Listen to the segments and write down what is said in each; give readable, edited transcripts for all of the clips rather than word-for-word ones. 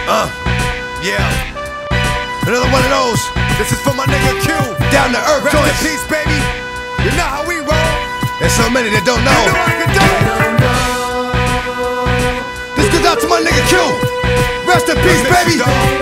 Yeah. Another one of those. This is for my nigga Q. Down to earth, joint peace, baby. You know how we roll. There's so many that don't know. You know I can do it. This goes out to my nigga Q. Rest in peace, baby.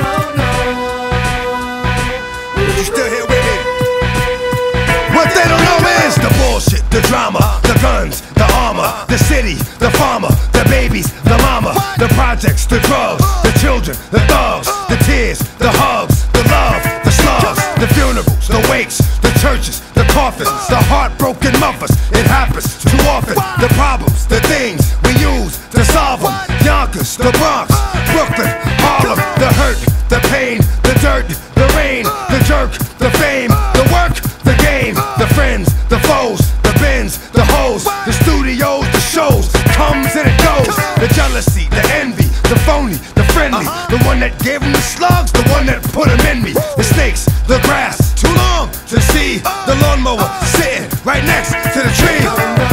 But you still here with me? What they don't know is the bullshit, the drama, the guns, the armor, the city, the farmer, the babies, the mama, the projects, the drugs, the children, the thugs, the tears, the hugs, the love, the slugs, the funerals, the wakes, the churches, the coffins, the heartbroken mothers. It happens too often. The problems, the things we use to solve them. Yonkers, the Bronx, Brooklyn, Harlem, the hurt, the pain, the dirt, the rain, the jerk, the fame, the work, the game, the friends, the foes, the bins, the hoes, the studios, the shows, comes and it goes. The jealousy, the envy, the phony, the friendly, the one that gave them the slugs, the one that put them in me. The snakes, the grass, too long to see. The lawnmower sitting right next to the tree.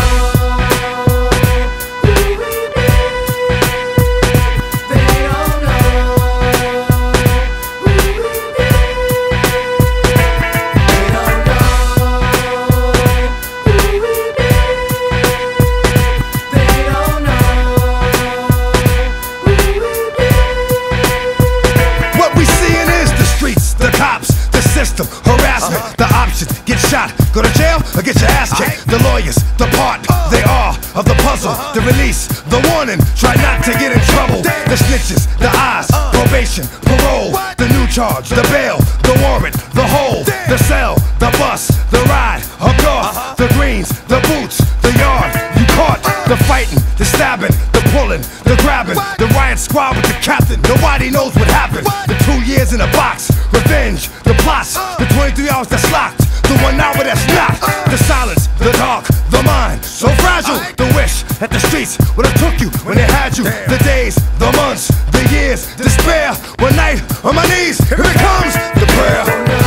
Harassment, the options, get shot, go to jail, or get your ass kicked. The lawyers, the part, they are of the puzzle. The release, the warning, try not to get in trouble. The snitches, the eyes, probation, parole. The new charge, the bail, the warrant, the hold. The cell, the bus, the ride, hooked off. The greens, the boots, the yard, you caught. The fighting, the stabbing, the pulling, the grabbing. The riot squad with the captain, nobody knows what happened. The 2 years in a box, revenge, the plots, the 23 hours that's locked, the 1 hour that's not. The silence, the dark, the mind, so fragile. The wish that the streets would have took you when they had you. The days, the months, the years, despair. One night on my knees, here it comes, the prayer.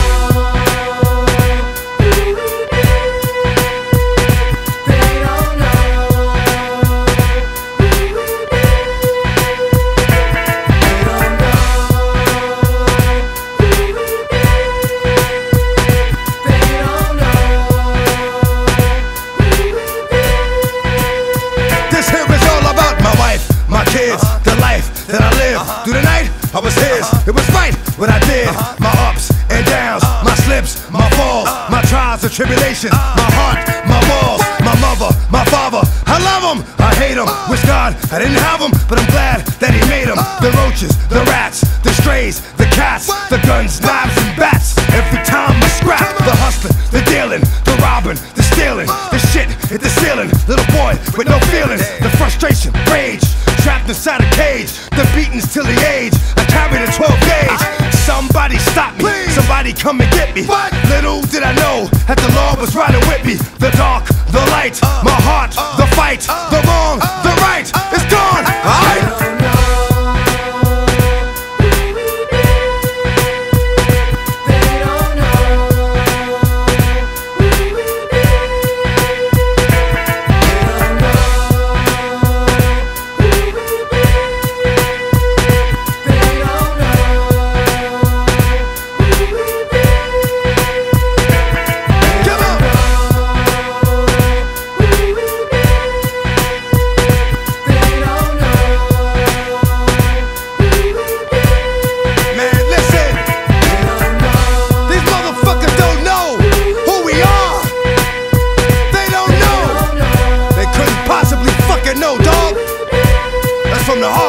The life that I lived through the night, I was his. It was right what I did. My ups and downs, my slips, my falls, my trials and tribulations, my heart, my walls, my mother, my father. I love them, I hate them. Wish God I didn't have them, but I'm glad that he made them. The roaches, the rats, the strays, the cats, the guns, knives and bats. Every time I scrap, the hustling, the dealing, the robbing, the stealing, the shit hit the ceiling. Little boy with no feelings, the frustration, rage, trapped inside a cage, the beatings till the age. I carried a 12 gauge. Somebody stop me, somebody come and get me. Little did I know that the law was riding with me. The dark, the light, my heart, the fight, the wrong, the right, it's gone. From the heart.